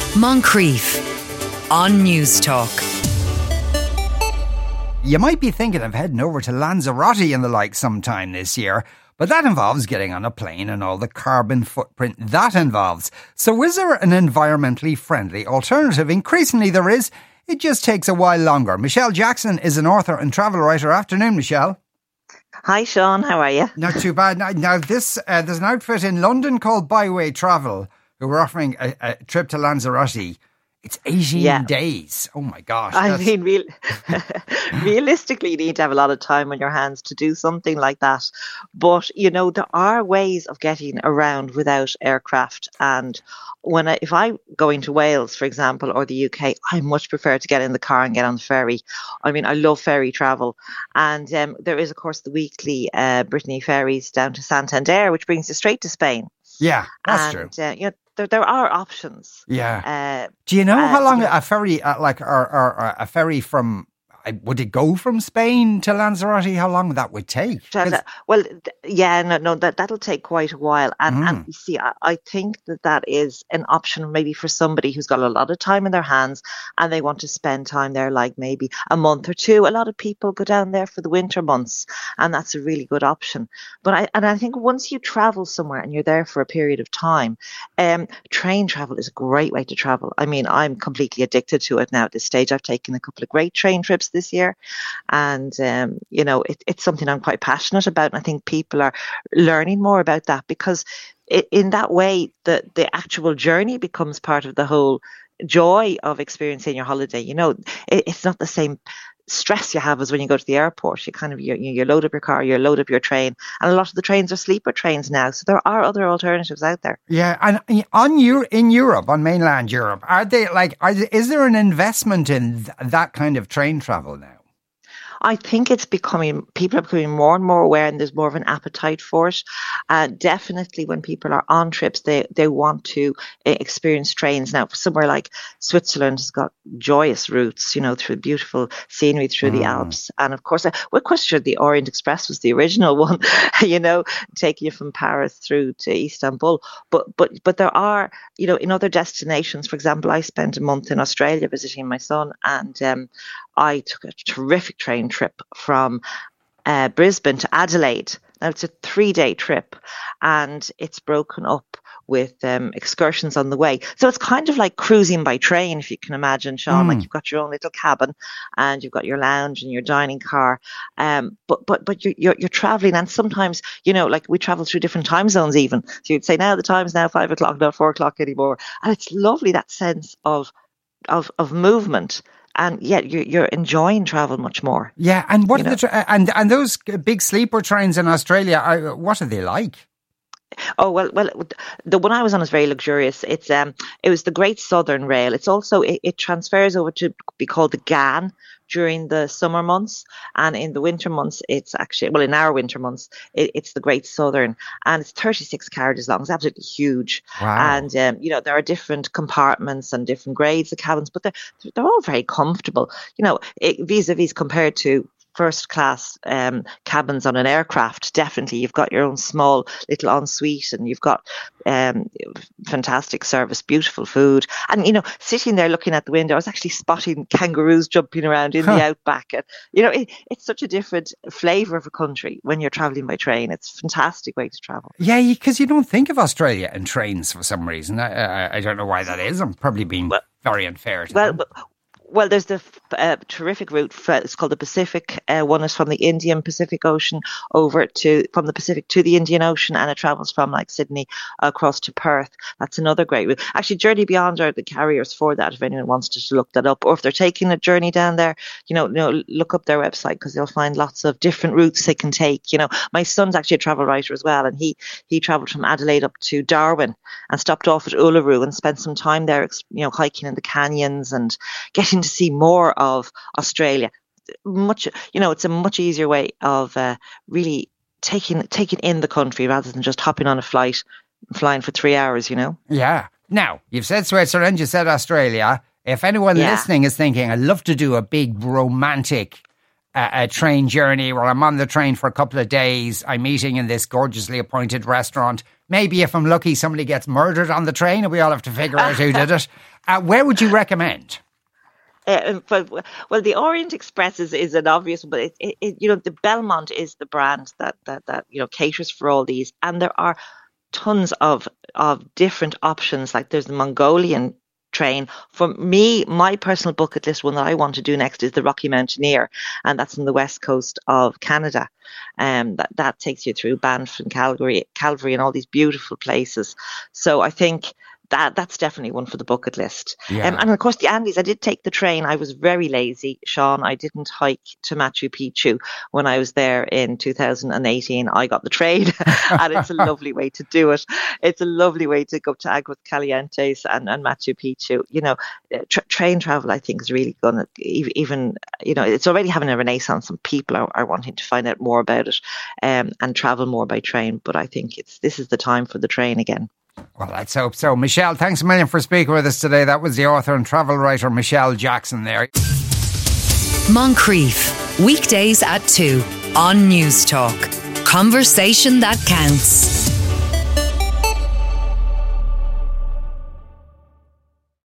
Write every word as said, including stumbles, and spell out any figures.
Moncrief on News Talk. You might be thinking of heading over to Lanzarote and the like sometime this year, but that involves getting on a plane and all the carbon footprint that involves. So is there an environmentally friendly alternative? Increasingly there is. It just takes a while longer. Michelle Jackson is an author and travel writer. Afternoon, Michelle. Hi, Sean. How are you? Not too bad. Now, now this uh, there's an outfit in London called Byway Travel who are offering a, a trip to Lanzarote. It's eighteen yeah. days. Oh my gosh. I mean, real, realistically, you need to have a lot of time on your hands to do something like that. But, you know, there are ways of getting around without aircraft. And when I, if I'm going to Wales, for example, or the U K, I much prefer to get in the car and get on the ferry. I mean, I love ferry travel. And um, there is, of course, the weekly uh, Brittany ferries down to Santander, which brings you straight to Spain. Yeah, that's and, true. Uh, you know, There, there are options. Yeah. Uh, Do you know how uh, long yeah. a ferry, uh, like, or, or, or a ferry from, uh, would it go from Spain to Lanzarote? How long that would take? Well, th- yeah, no, no, that that'll take quite a while. And Mm. and you see, I, I think that that is an option maybe for somebody who's got a lot of time in their hands and they want to spend time there, like maybe a month or two. A lot of people go down there for the winter months, and that's a really good option. But I and I think once you travel somewhere and you're there for a period of time, um, train travel is a great way to travel. I mean, I'm completely addicted to it now at this stage. I've taken a couple of great train trips this year, and um, you know, it, it's something I'm quite passionate about. And I think people are learning more about that because it, in that way, the the actual journey becomes part of the whole joy of experiencing your holiday. You know, it, it's not the same stress you have as when you go to the airport. You kind of you, you load up your car, you load up your train, and a lot of the trains are sleeper trains now. So there are other alternatives out there. Yeah, and on you in Europe, on mainland Europe, are they like? Are, is there an investment in th- that kind of train travel now? I think it's becoming, people are becoming more and more aware, and there's more of an appetite for it. Uh, definitely when people are on trips, they, they want to uh, experience trains. Now, somewhere like Switzerland has got joyous routes, you know, through beautiful scenery through mm. the Alps. And of course, uh, we're quite sure the Orient Express was the original one, you know, taking you from Paris through to Istanbul. But, but, but there are, you know, in other destinations, for example, I spent a month in Australia visiting my son, and um, I took a terrific train trip from uh, Brisbane to Adelaide. Now it's a three-day trip, and it's broken up with um, excursions on the way. So it's kind of like cruising by train, if you can imagine, Sean. Mm. Like you've got your own little cabin, and you've got your lounge and your dining car. Um, but but but you're, you're you're traveling, and sometimes, you know, like we travel through different time zones even. So you'd say now the time's now five o'clock, not four o'clock anymore, and it's lovely, that sense of of of movement. And yet you're, you're enjoying travel much more. Yeah, and what you are the tra- and and those big sleeper trains in Australia, are, what are they like? Oh well, well, the one I was on is very luxurious. It's um, it was the Great Southern Rail. It's also it, it transfers over to be called the G A N during the summer months, and in the winter months, it's actually well, in our winter months, it, it's the Great Southern, and it's thirty-six carriages long. It's absolutely huge. Wow. And um, you know, there are different compartments and different grades of cabins, but they're they're all very comfortable. You know, it, vis-a-vis compared to first class um, cabins on an aircraft. Definitely, you've got your own small little ensuite, and you've got um, fantastic service, beautiful food, and you know, sitting there looking at the window, I was actually spotting kangaroos jumping around in huh. the outback. And you know, it, it's such a different flavour of a country when you're travelling by train. It's a fantastic way to travel. Yeah, because you don't think of Australia in trains for some reason. I, I, I don't know why that is. I'm probably being well, very unfair to well, them. Well, Well, there's the uh, terrific route. For, it's called the Pacific. Uh, one is from the Indian Pacific Ocean over to from the Pacific to the Indian Ocean, and it travels from like Sydney across to Perth. That's another great route. Actually, Journey Beyond are the carriers for that. If anyone wants to look that up, or if they're taking a journey down there, you know, you know, look up their website, because they'll find lots of different routes they can take. You know, my son's actually a travel writer as well, and he he travelled from Adelaide up to Darwin and stopped off at Uluru and spent some time there, you know, hiking in the canyons and getting to see more of Australia. Much, you know, it's a much easier way of uh, really taking taking in the country rather than just hopping on a flight and flying for three hours, you know? Yeah. Now, you've said Switzerland, you said Australia. If anyone yeah. listening is thinking, I'd love to do a big romantic a, a train journey where I'm on the train for a couple of days. I'm eating in this gorgeously appointed restaurant. Maybe if I'm lucky, somebody gets murdered on the train and we all have to figure out who did it. Uh, where would you recommend? Uh, but, well, the Orient Express is, is an obvious one, but it, it, it, you know, the Belmont is the brand that, that, that, you know, caters for all these. And there are tons of, of different options. Like there's the Mongolian train. For me, my personal bucket list one that I want to do next is the Rocky Mountaineer, and that's on the west coast of Canada. Um, that, that takes you through Banff and Calgary, Calgary and all these beautiful places. So I think that that's definitely one for the bucket list. Yeah. Um, and of course, the Andes, I did take the train. I was very lazy, Sean. I didn't hike to Machu Picchu when I was there in two thousand eighteen. I got the train, and it's a lovely way to do it. It's a lovely way to go to Aguascalientes and, and Machu Picchu. You know, tra- train travel, I think, is really going to even, you know, it's already having a renaissance, and people are, are wanting to find out more about it um, and travel more by train. But I think it's this is the time for the train again. Well, let's hope so. Michelle, thanks a million for speaking with us today. That was the author and travel writer Michelle Jackson there. Moncrief, weekdays at two on News Talk. Conversation that counts.